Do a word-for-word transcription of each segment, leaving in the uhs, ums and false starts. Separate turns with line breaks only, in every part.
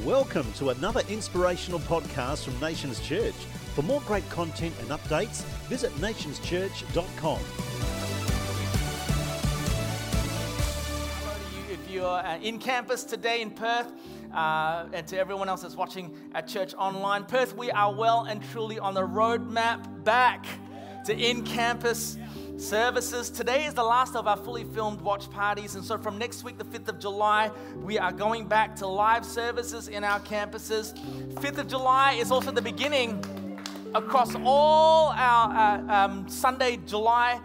Welcome to another inspirational podcast from Nations Church. For more great content and updates, visit nations church dot com.
Hello to you if you're uh, in campus today in Perth, uh, and to everyone else that's watching at church online. Perth, we are well and truly on the roadmap back to in-campus services. Today is the last of our fully filmed watch parties, and so from next week, the fifth of July, we are going back to live services in our campuses. fifth of July is also the beginning across all our uh, um, Sunday, July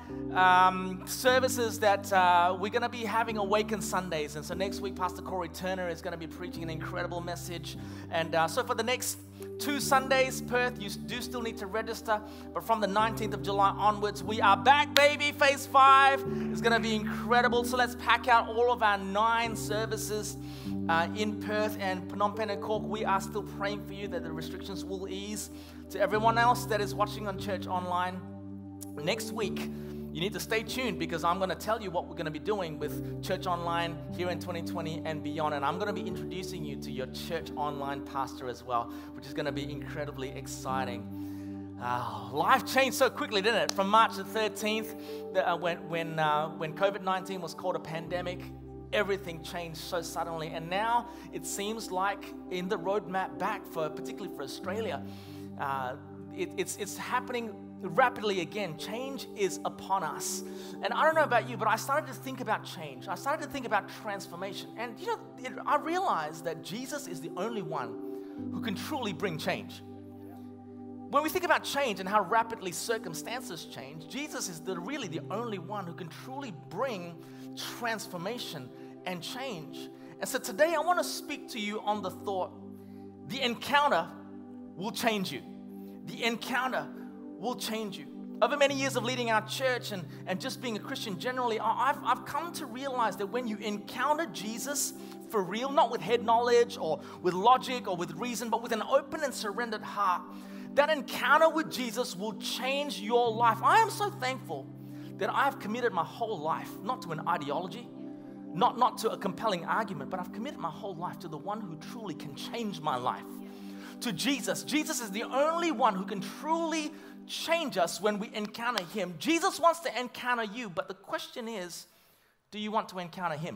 um, services that uh, we're going to be having Awaken Sundays. And so next week, Pastor Corey Turner is going to be preaching an incredible message. And uh, so for the next two Sundays, Perth, you do still need to register. But from the nineteenth of July onwards, we are back, baby. Phase five is going to be incredible. So let's pack out all of our nine services uh, in Perth and Phnom Penh and Cork. We are still praying for you that the restrictions will ease. To everyone else that is watching on Church Online, next week, you need to stay tuned because I'm going to tell you what we're going to be doing with Church Online here in twenty twenty and beyond. And I'm going to be introducing you to your Church Online pastor as well, which is going to be incredibly exciting. Uh, life changed so quickly, didn't it? From March the thirteenth, the, uh, when when uh, when covid nineteen was called a pandemic, everything changed so suddenly. And now it seems like in the roadmap back, for particularly for Australia, uh, it, it's it's happening rapidly again. Change is upon us. And I don't know about you, but I started to think about change. I started to think about transformation. And you know, it, I realized that Jesus is the only one who can truly bring change. When we think about change and how rapidly circumstances change, Jesus is the, really the only one who can truly bring transformation and change. And so today I want to speak to you on the thought, the encounter will change you. The encounter will change you. Over many years of leading our church and, and just being a Christian generally, I've, I've come to realize that when you encounter Jesus for real, not with head knowledge or with logic or with reason, but with an open and surrendered heart, that encounter with Jesus will change your life. I am so thankful that I've committed my whole life, not to an ideology, not, not to a compelling argument, but I've committed my whole life to the one who truly can change my life, to Jesus. Jesus is the only one who can truly change us when we encounter him. Jesus wants to encounter you, but the question is, do you want to encounter him?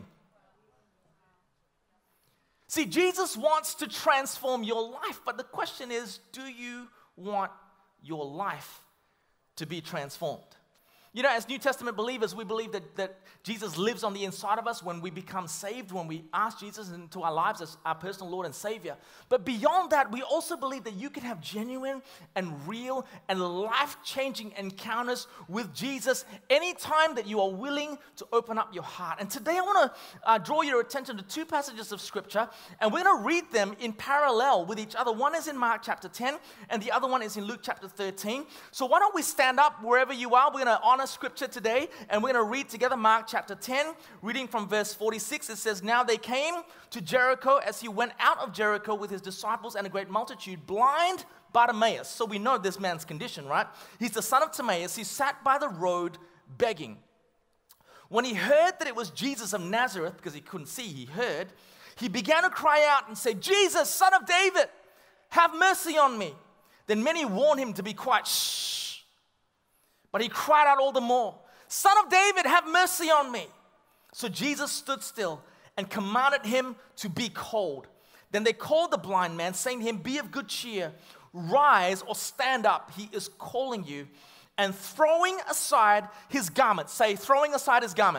See, Jesus wants to transform your life, but the question is, do you want your life to be transformed? You know, as New Testament believers, we believe that, that Jesus lives on the inside of us when we become saved, when we ask Jesus into our lives as our personal Lord and Savior. But beyond that, we also believe that you can have genuine and real and life-changing encounters with Jesus anytime that you are willing to open up your heart. And today I want to uh, draw your attention to two passages of Scripture, and we're going to read them in parallel with each other. One is in Mark chapter ten, and the other one is in Luke chapter thirteen. So why don't we stand up wherever you are? We're going to honor Scripture today, and we're going to read together Mark chapter ten, reading from verse forty-six. It says, "Now they came to Jericho. As he went out of Jericho with his disciples and a great multitude, blind Bartimaeus," so we know this man's condition, right? He's the son of Timaeus. He sat by the road begging. When he heard that it was Jesus of Nazareth, because he couldn't see, he heard, he began to cry out and say, "Jesus, son of David, have mercy on me." Then many warned him to be quiet. Shh. But he cried out all the more, "Son of David, have mercy on me." So Jesus stood still and commanded him to be called. Then they called the blind man, saying to him, "Be of good cheer, rise or stand up. He is calling you." And throwing aside his garment, say, throwing aside his garment,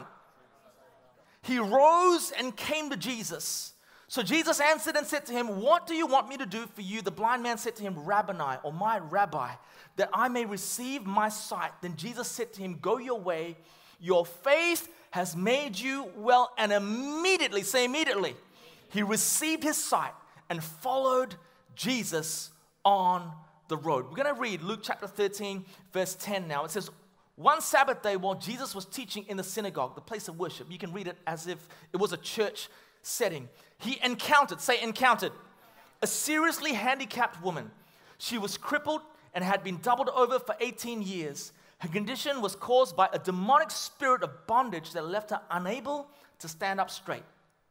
he rose and came to Jesus. So Jesus answered and said to him, "What do you want me to do for you?" The blind man said to him, "Rabboni," or my rabbi, "that I may receive my sight." Then Jesus said to him, "Go your way, your faith has made you well." And immediately, say immediately, he received his sight and followed Jesus on the road. We're going to read Luke chapter thirteen, verse ten now. It says, "One Sabbath day while Jesus was teaching in the synagogue," the place of worship, you can read it as if it was a church setting, "he encountered," say encountered, "a seriously handicapped woman. She was crippled and had been doubled over for eighteen years. Her condition was caused by a demonic spirit of bondage that left her unable to stand up straight.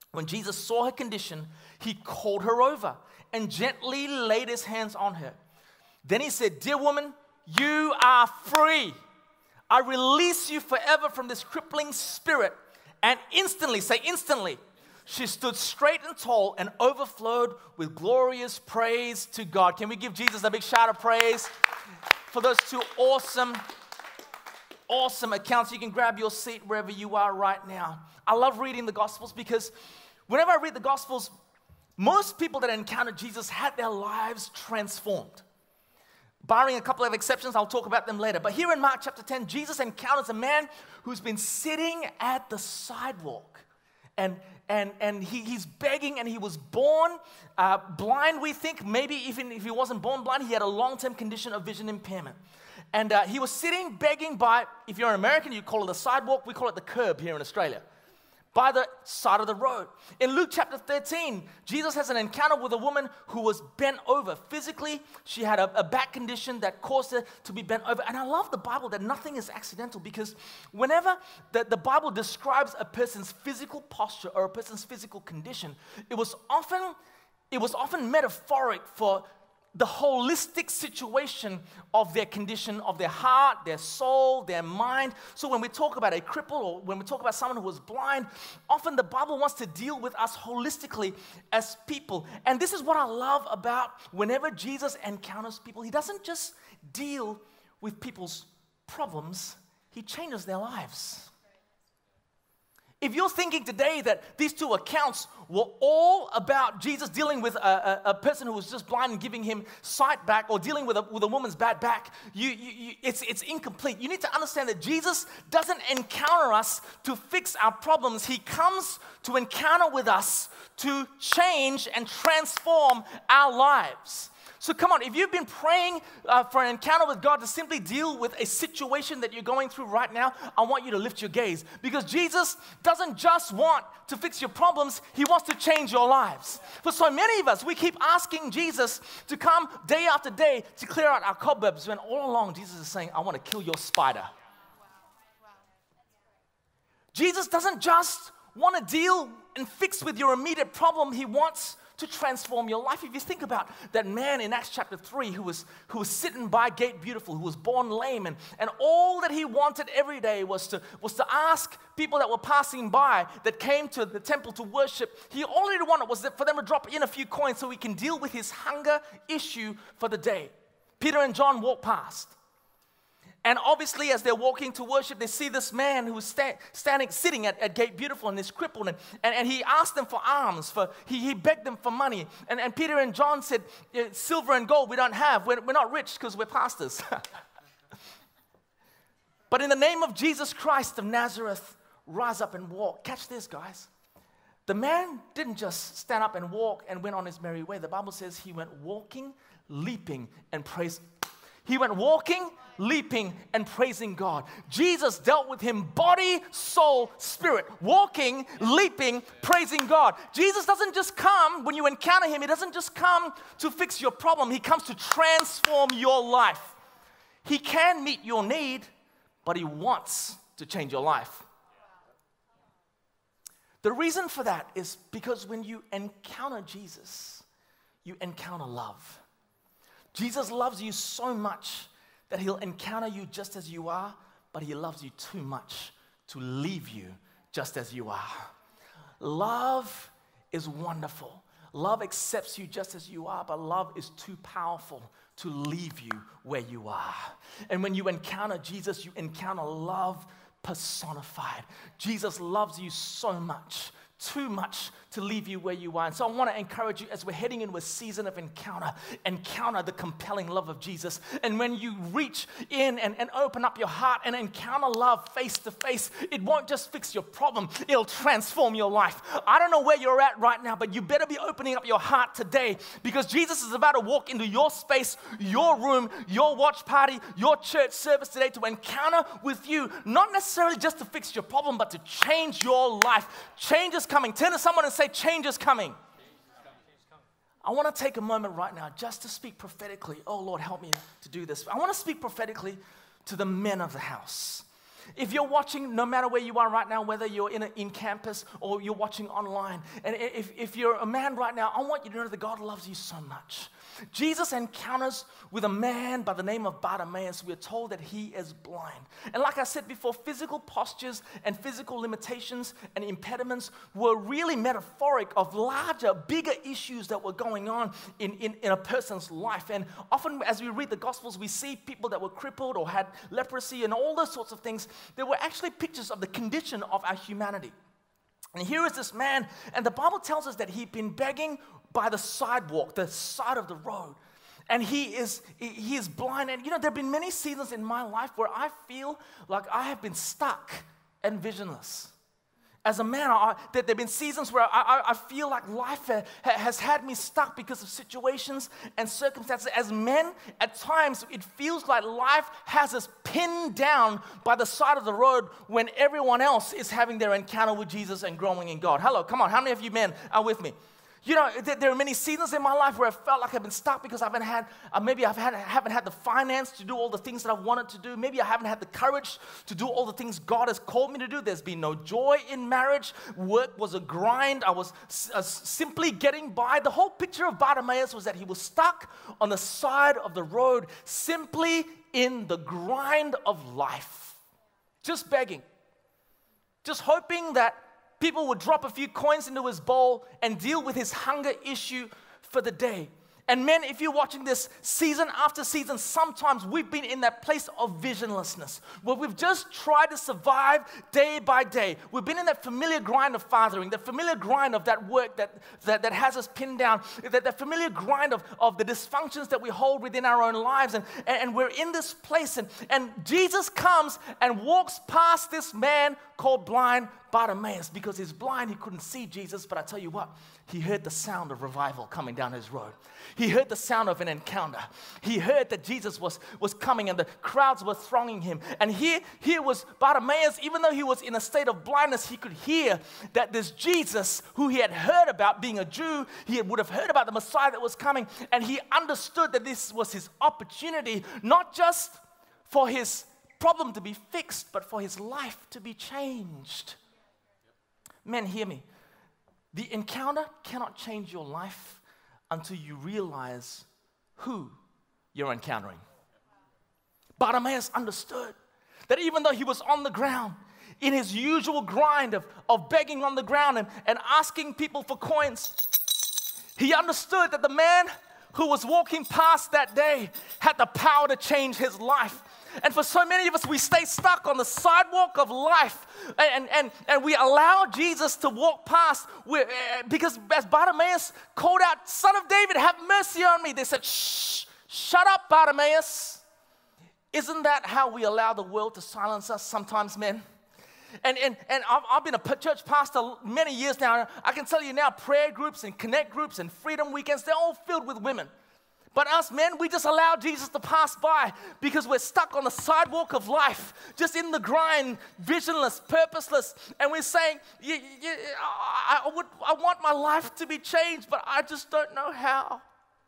When Jesus saw her condition, he called her over and gently laid his hands on her. Then he said, "Dear woman, you are free. I release you forever from this crippling spirit." And instantly, say instantly, she stood straight and tall and overflowed with glorious praise to God. Can we give Jesus a big shout of praise for those two awesome, awesome accounts? You can grab your seat wherever you are right now. I love reading the Gospels because whenever I read the Gospels, most people that encountered Jesus had their lives transformed. Barring a couple of exceptions, I'll talk about them later. But here in Mark chapter ten, Jesus encounters a man who's been sitting at the sidewalk. And, and, and he, he's begging, and he was born uh, blind, we think. Maybe even if he wasn't born blind, he had a long-term condition of vision impairment. And uh, he was sitting begging by, if you're an American, you call it a sidewalk. We call it the curb here in Australia. By the side of the road. In Luke chapter thirteen, Jesus has an encounter with a woman who was bent over. Physically, she had a, a back condition that caused her to be bent over. And I love the Bible that nothing is accidental, because whenever the, the Bible describes a person's physical posture or a person's physical condition, it was often, it was often metaphoric for the holistic situation of their condition, of their heart, their soul, their mind. So when we talk about a cripple, or when we talk about someone who was blind, often the Bible wants to deal with us holistically as people. And this is what I love about whenever Jesus encounters people. He doesn't just deal with people's problems, he changes their lives. If you're thinking today that these two accounts were all about Jesus dealing with a, a, a person who was just blind and giving him sight back, or dealing with a, with a woman's bad back, you, you, you, it's, it's incomplete. You need to understand that Jesus doesn't encounter us to fix our problems. He comes to encounter with us to change and transform our lives. So come on, if you've been praying uh, for an encounter with God to simply deal with a situation that you're going through right now, I want you to lift your gaze, because Jesus doesn't just want to fix your problems, he wants to change your lives. For so many of us, we keep asking Jesus to come day after day to clear out our cobwebs, when all along Jesus is saying, I want to kill your spider. Jesus doesn't just want to deal and fix with your immediate problem, he wants to transform your life. If you think about that man in Acts chapter three who was, who was sitting by Gate Beautiful, who was born lame, and, and all that he wanted every day was to, was to ask people that were passing by, that came to the temple to worship, he all he wanted was for them to drop in a few coins so he can deal with his hunger issue for the day. Peter and John walked past. And obviously, as they're walking to worship, they see this man who's sta- standing, sitting at, at Gate Beautiful, and is crippled. And, and, and he asked them for alms. For, he, he begged them for money. And, and Peter and John said, silver and gold we don't have. We're, we're not rich because we're pastors. But in the name of Jesus Christ of Nazareth, rise up and walk. Catch this, guys. The man didn't just stand up and walk and went on his merry way. The Bible says he went walking, leaping, and praising. He went walking, leaping, and praising God. Jesus dealt with him body, soul, spirit. Walking, leaping, praising God. Jesus doesn't just come, when you encounter him, he doesn't just come to fix your problem. He comes to transform your life. He can meet your need, but he wants to change your life. The reason for that is because when you encounter Jesus, you encounter love. Jesus loves you so much that he'll encounter you just as you are, but he loves you too much to leave you just as you are. Love is wonderful. Love accepts you just as you are, but love is too powerful to leave you where you are. And when you encounter Jesus, you encounter love personified. Jesus loves you so much, too much to leave you where you are. And so I want to encourage you, as we're heading into a season of encounter, encounter the compelling love of Jesus. And when you reach in and, and open up your heart and encounter love face to face, it won't just fix your problem, it'll transform your life. I don't know where you're at right now, but you better be opening up your heart today, because Jesus is about to walk into your space, your room, your watch party, your church service today to encounter with you, not necessarily just to fix your problem, but to change your life. Change is coming. Turn to someone and say, change is coming. I want to take a moment right now just to speak prophetically. Oh, Lord, help me to do this. I want to speak prophetically to the men of the house. If you're watching, no matter where you are right now, whether you're in, a, in campus or you're watching online, and if, if you're a man right now, I want you to know that God loves you so much. Jesus encounters with a man by the name of Bartimaeus. We're told that he is blind. And like I said before, physical postures and physical limitations and impediments were really metaphoric of larger, bigger issues that were going on in, in, in a person's life. And often as we read the Gospels, we see people that were crippled or had leprosy and all those sorts of things. They were actually pictures of the condition of our humanity. And here is this man, and the Bible tells us that he'd been begging by the sidewalk, the side of the road. And he is he is blind. And you know, there have been many seasons in my life where I feel like I have been stuck and visionless. As a man, I, there have been seasons where I, I, I feel like life ha, has had me stuck because of situations and circumstances. As men, at times, it feels like life has us pinned down by the side of the road when everyone else is having their encounter with Jesus and growing in God. Hello, come on, how many of you men are with me? You know, there are many seasons in my life where I felt like I've been stuck because I haven't had, uh, maybe I had, haven't had the finance to do all the things that I wanted to do. Maybe I haven't had the courage to do all the things God has called me to do. There's been no joy in marriage. Work was a grind. I was uh, simply getting by. The whole picture of Bartimaeus was that he was stuck on the side of the road, simply in the grind of life, just begging, just hoping that people would drop a few coins into his bowl and deal with his hunger issue for the day. And men, if you're watching this season after season, sometimes we've been in that place of visionlessness where we've just tried to survive day by day. We've been in that familiar grind of fathering, the familiar grind of that work that, that, that has us pinned down, that, that familiar grind of, of the dysfunctions that we hold within our own lives. And, and, and we're in this place. And, and Jesus comes and walks past this man called blind Bartimaeus. Because he's blind, he couldn't see Jesus. But I tell you what, he heard the sound of revival coming down his road. He heard the sound of an encounter. He heard that Jesus was, was coming and the crowds were thronging him. And here, here was Bartimaeus, even though he was in a state of blindness, he could hear that this Jesus who he had heard about, being a Jew, he would have heard about the Messiah that was coming. And he understood that this was his opportunity, not just for his problem to be fixed, but for his life to be changed. Men, hear me. The encounter cannot change your life until you realize who you're encountering. Bartimaeus understood that even though he was on the ground, in his usual grind of, of begging on the ground and, and asking people for coins, he understood that the man who was walking past that day had the power to change his life. And for so many of us, we stay stuck on the sidewalk of life and, and, and we allow Jesus to walk past because as Bartimaeus called out, "Son of David, have mercy on me," they said, "Shh, shut up, Bartimaeus." Isn't that how we allow the world to silence us sometimes, men? And, and, and I've, I've been a church pastor many years now. I can tell you now, prayer groups and connect groups and freedom weekends, they're all filled with women. But us men, we just allow Jesus to pass by because we're stuck on the sidewalk of life, just in the grind, visionless, purposeless. And we're saying, yeah, yeah, I, I, would, I want my life to be changed, but I just don't know how.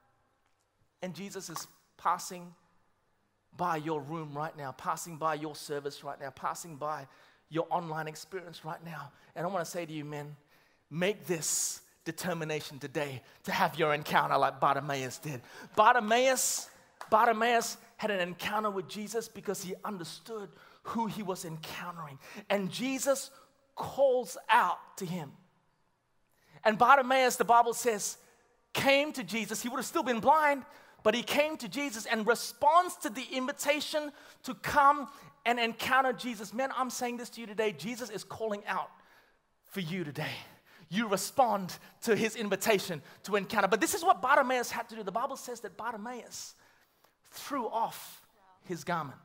And Jesus is passing by your room right now, passing by your service right now, passing by your online experience right now. And I want to say to you, men, make this determination today to have your encounter like Bartimaeus did. Bartimaeus, Bartimaeus had an encounter with Jesus because he understood who he was encountering. And Jesus calls out to him. And Bartimaeus, the Bible says, came to Jesus. He would have still been blind, but he came to Jesus and responds to the invitation to come and encounter Jesus. Man, I'm saying this to you today. Jesus is calling out for you today. You respond to his invitation to encounter. But this is what Bartimaeus had to do. The Bible says that Bartimaeus threw off his garment.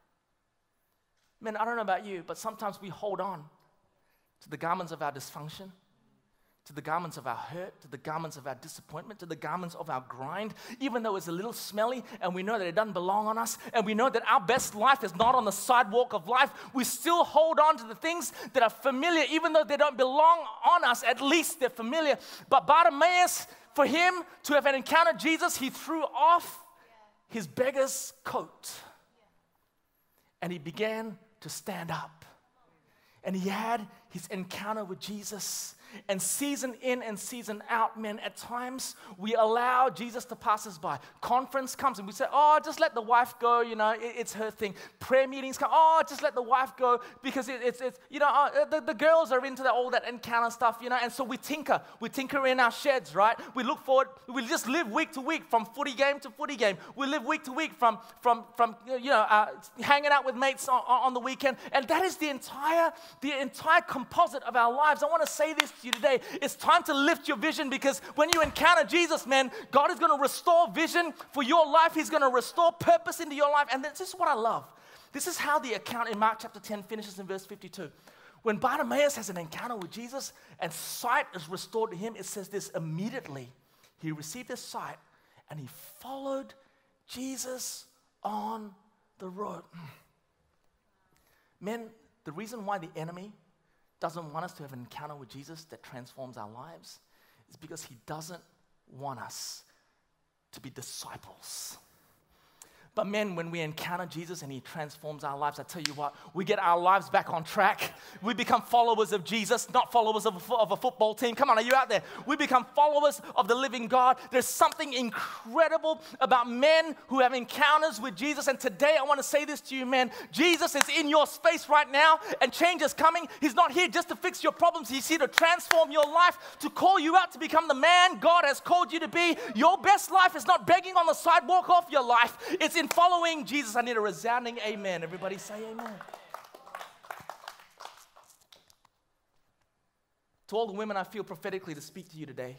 Man, I don't know about you, but sometimes we hold on to the garments of our dysfunction, to the garments of our hurt, to the garments of our disappointment, to the garments of our grind, even though it's a little smelly and we know that it doesn't belong on us and we know that our best life is not on the sidewalk of life, we still hold on to the things that are familiar, even though they don't belong on us, at least they're familiar. But Bartimaeus, for him to have encountered Jesus, he threw off his beggar's coat and he began to stand up. And he had his encounter with Jesus. And season in and season out, man, at times we allow Jesus to pass us by. Conference comes and we say, oh, just let the wife go, you know, it, it's her thing. Prayer meetings come, oh, just let the wife go because it, it's, it's, you know, uh, the, the girls are into the, all that encounter stuff, you know, and so we tinker. We tinker in our sheds, right? We look forward, we just live week to week from footy game to footy game. We live week to week from, from, from you know, uh, hanging out with mates on, on the weekend. And that is the entire, the entire composite of our lives. I want to say this to you today. It's time to lift your vision, because when you encounter Jesus, man, God is going to restore vision for your life. He's going to restore purpose into your life. And this is what I love. This is how the account in Mark chapter ten finishes in verse fifty-two. When Bartimaeus has an encounter with Jesus and sight is restored to him, it says this: immediately he received his sight and he followed Jesus on the road. Men, the reason why the enemy doesn't want us to have an encounter with Jesus that transforms our lives is because he doesn't want us to be disciples. But men, when we encounter Jesus and he transforms our lives, I tell you what, we get our lives back on track. We become followers of Jesus, not followers of a, of a football team. Come on, are you out there? We become followers of the living God. There's something incredible about men who have encounters with Jesus. And today I want to say this to you, man. Jesus is in your space right now and change is coming. He's not here just to fix your problems. He's here to transform your life, to call you out to become the man God has called you to be. Your best life is not begging on the sidewalk of your life. It's in following Jesus. I need a resounding amen. Everybody say amen. To all the women, I feel prophetically to speak to you today.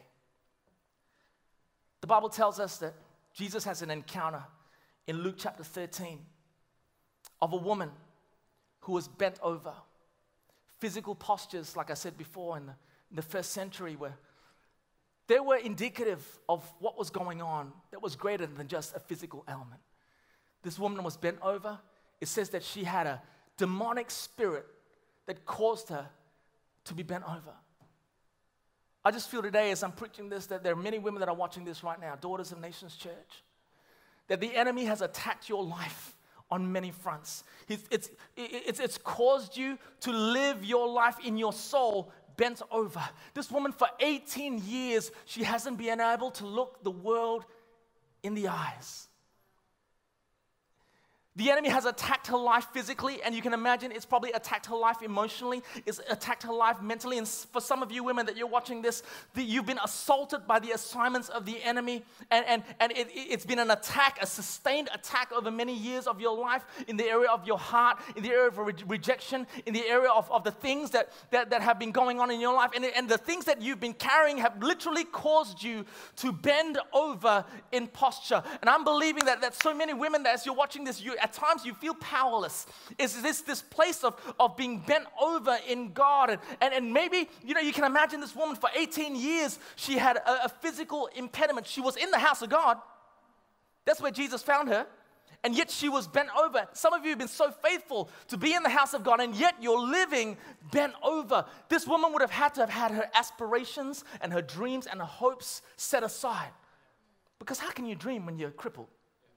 The Bible tells us that Jesus has an encounter in Luke chapter thirteen of a woman who was bent over. Physical postures, like I said before, in the, in the first century, were they were indicative of what was going on that was greater than just a physical element. This woman was bent over. It says that she had a demonic spirit that caused her to be bent over. I just feel today as I'm preaching this that there are many women that are watching this right now, daughters of Nations Church, that the enemy has attacked your life on many fronts. It's, it's, it's, it's caused you to live your life in your soul bent over. This woman for eighteen years, she hasn't been able to look the world in the eyes. The enemy has attacked her life physically, and you can imagine it's probably attacked her life emotionally, it's attacked her life mentally. And for some of you women that you're watching this, the, you've been assaulted by the assignments of the enemy, and, and, and it, it's been an attack, a sustained attack over many years of your life in the area of your heart, in the area of re- rejection, in the area of, of the things that, that, that have been going on in your life. And, and the things that you've been carrying have literally caused you to bend over in posture. And I'm believing that, that so many women, that as you're watching this, you at times you feel powerless. Is this this place of, of being bent over in God? And, and, and maybe, you know, you can imagine this woman for eighteen years, she had a, a physical impediment. She was in the house of God. That's where Jesus found her. And yet she was bent over. Some of you have been so faithful to be in the house of God, and yet you're living bent over. This woman would have had to have had her aspirations and her dreams and her hopes set aside. Because how can you dream when you're crippled?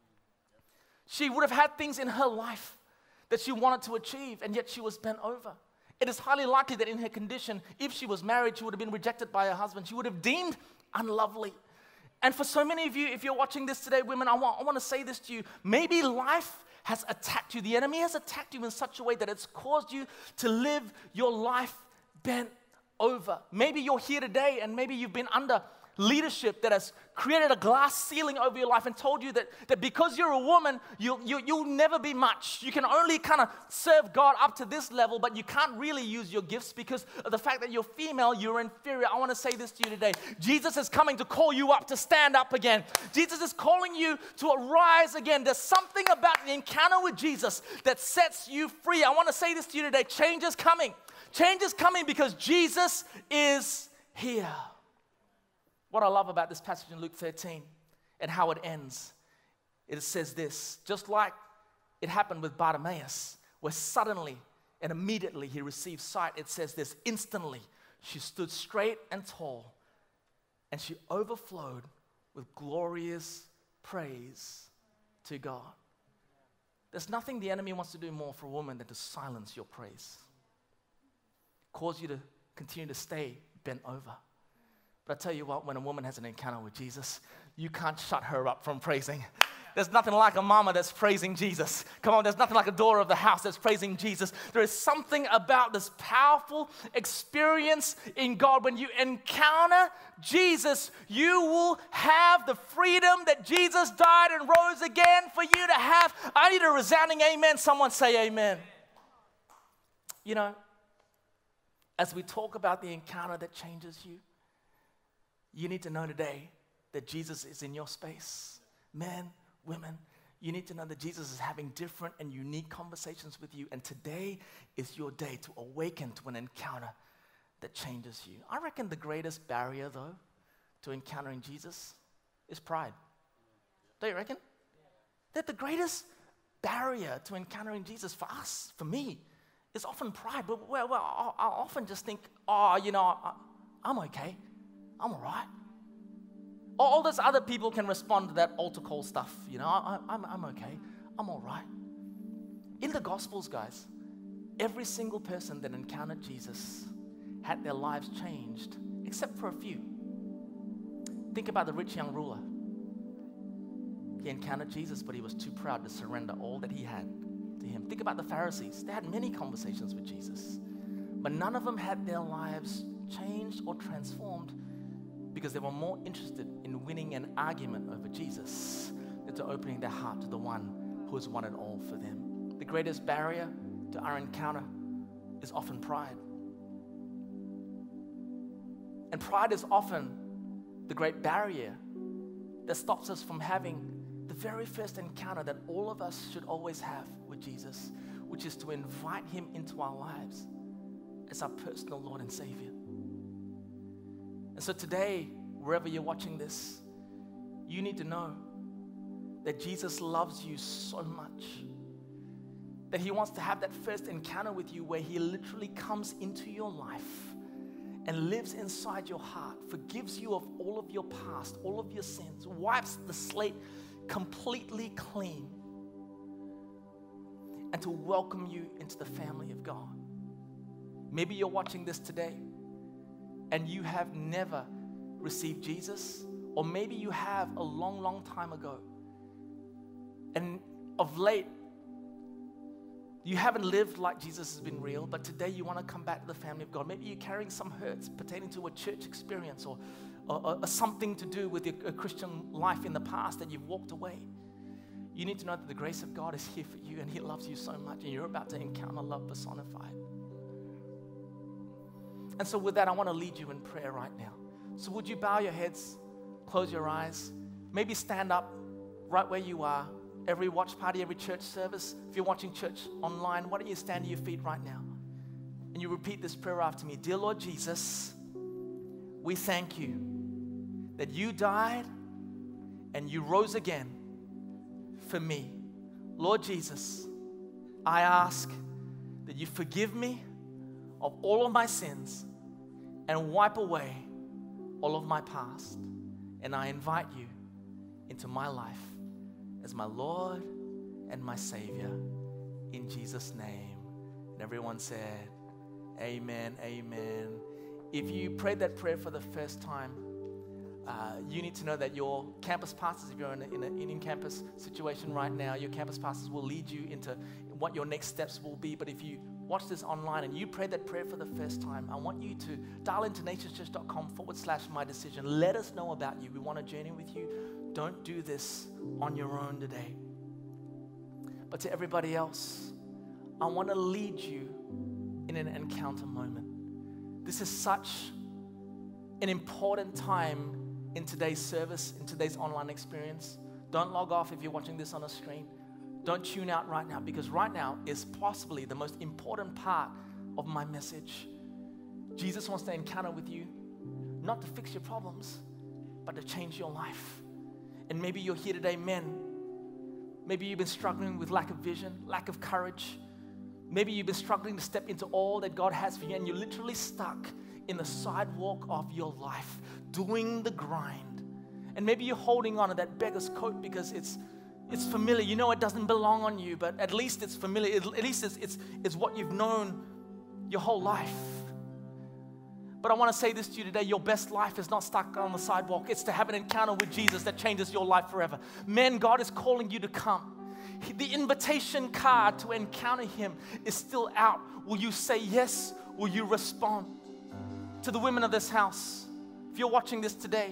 She would have had things in her life that she wanted to achieve, and yet she was bent over. It is highly likely that in her condition, if she was married, she would have been rejected by her husband. She would have deemed unlovely. And for so many of you, if you're watching this today, women, I want, I want to say this to you. Maybe life has attacked you. The enemy has attacked you in such a way that it's caused you to live your life bent over. Maybe you're here today, and maybe you've been under leadership that has created a glass ceiling over your life and told you that, that because you're a woman, you, you, you'll never be much. You can only kind of serve God up to this level, but you can't really use your gifts because of the fact that you're female, you're inferior. I want to say this to you today. Jesus is coming to call you up to stand up again. Jesus is calling you to arise again. There's something about the encounter with Jesus that sets you free. I want to say this to you today. Change is coming. Change is coming because Jesus is here. What I love about this passage in Luke thirteen and how it ends, it says this: just like it happened with Bartimaeus, where suddenly and immediately he received sight, it says this: instantly she stood straight and tall, and she overflowed with glorious praise to God. There's nothing the enemy wants to do more for a woman than to silence your praise, cause you to continue to stay bent over. But I tell you what, when a woman has an encounter with Jesus, you can't shut her up from praising. There's nothing like a mama that's praising Jesus. Come on, there's nothing like a daughter of the house that's praising Jesus. There is something about this powerful experience in God. When you encounter Jesus, you will have the freedom that Jesus died and rose again for you to have. I need a resounding amen. Someone say amen. You know, as we talk about the encounter that changes you, you need to know today that Jesus is in your space. Men, women, you need to know that Jesus is having different and unique conversations with you. And today is your day to awaken to an encounter that changes you. I reckon the greatest barrier, though, to encountering Jesus is pride. Don't you reckon? That the greatest barrier to encountering Jesus for us, for me, is often pride. But well, well I, I often just think, oh, you know, I, I'm okay. I'm all right. All those other people can respond to that altar call stuff. You know, I, I'm, I'm okay. I'm all right. In the Gospels, guys, every single person that encountered Jesus had their lives changed, except for a few. Think about the rich young ruler. He encountered Jesus, but he was too proud to surrender all that he had to him. Think about the Pharisees. They had many conversations with Jesus, but none of them had their lives changed or transformed because they were more interested in winning an argument over Jesus than to opening their heart to the one who has won it all for them. The greatest barrier to our encounter is often pride. And pride is often the great barrier that stops us from having the very first encounter that all of us should always have with Jesus, which is to invite him into our lives as our personal Lord and Savior. And so today, wherever you're watching this, you need to know that Jesus loves you so much that he wants to have that first encounter with you where he literally comes into your life and lives inside your heart, forgives you of all of your past, all of your sins, wipes the slate completely clean, and to welcome you into the family of God. Maybe you're watching this today and you have never received Jesus, or maybe you have a long, long time ago. And of late, you haven't lived like Jesus has been real, but today you want to come back to the family of God. Maybe you're carrying some hurts pertaining to a church experience or, or, or something to do with your a Christian life in the past that you've walked away. You need to know that the grace of God is here for you and he loves you so much and you're about to encounter love personified. And so with that, I want to lead you in prayer right now. So would you bow your heads, close your eyes, maybe stand up right where you are. Every watch party, every church service, if you're watching church online, why don't you stand to your feet right now? And you repeat this prayer after me. Dear Lord Jesus, we thank you that you died and you rose again for me. Lord Jesus, I ask that you forgive me of all of my sins and wipe away all of my past. And I invite you into my life as my Lord and my Savior, in Jesus' name. And everyone said, amen, amen. If you prayed that prayer for the first time, uh, you need to know that your campus pastors, if you're in, a, in an in-campus situation right now, your campus pastors will lead you into what your next steps will be. But if you watch this online and you prayed that prayer for the first time, I want you to dial into nationschurch.com forward slash my decision. Let us know about you. We want to journey with you. Don't do this on your own today. But to everybody else, I want to lead you in an encounter moment. This is such an important time in today's service, in today's online experience. Don't log off if you're watching this on a screen. Don't tune out right now, because right now is possibly the most important part of my message. Jesus wants to encounter with you, not to fix your problems, but to change your life. And maybe you're here today, men. Maybe you've been struggling with lack of vision, lack of courage. Maybe you've been struggling to step into all that God has for you, and you're literally stuck in the sidewalk of your life, doing the grind. And maybe you're holding on to that beggar's coat because it's It's familiar. You know it doesn't belong on you, but at least it's familiar. At least it's, it's, it's what you've known your whole life. But I want to say this to you today. Your best life is not stuck on the sidewalk. It's to have an encounter with Jesus that changes your life forever. Men, God is calling you to come. The invitation card to encounter Him is still out. Will you say yes? Will you respond? To the women of this house, if you're watching this today,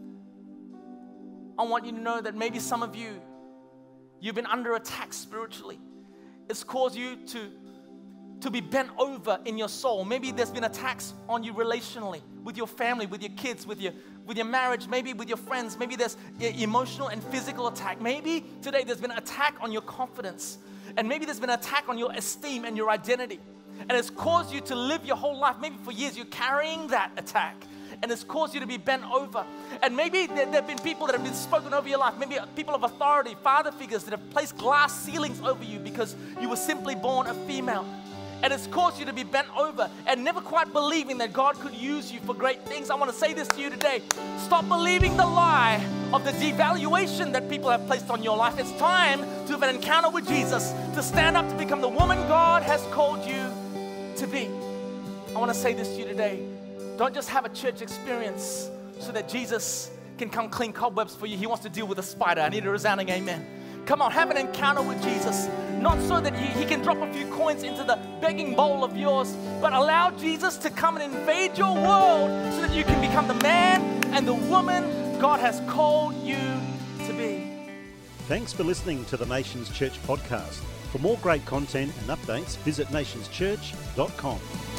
I want you to know that maybe some of you, you've been under attack spiritually. It's caused you to, to be bent over in your soul. Maybe there's been attacks on you relationally, with your family, with your kids, with your, with your marriage, maybe with your friends. Maybe there's emotional and physical attack. Maybe today there's been an attack on your confidence. And maybe there's been an attack on your esteem and your identity. And it's caused you to live your whole life. Maybe for years you're carrying that attack. And it's caused you to be bent over. And maybe there, there have been people that have been spoken over your life. Maybe people of authority, father figures that have placed glass ceilings over you because you were simply born a female. And it's caused you to be bent over and never quite believing that God could use you for great things. I want to say this to you today. Stop believing the lie of the devaluation that people have placed on your life. It's time to have an encounter with Jesus, to stand up to become the woman God has called you to be. I want to say this to you today. Don't just have a church experience so that Jesus can come clean cobwebs for you. He wants to deal with a spider. I need a resounding amen. Come on, have an encounter with Jesus. Not so that he, he can drop a few coins into the begging bowl of yours, but allow Jesus to come and invade your world so that you can become the man and the woman God has called you to be.
Thanks for listening to the Nations Church podcast. For more great content and updates, visit nations church dot com.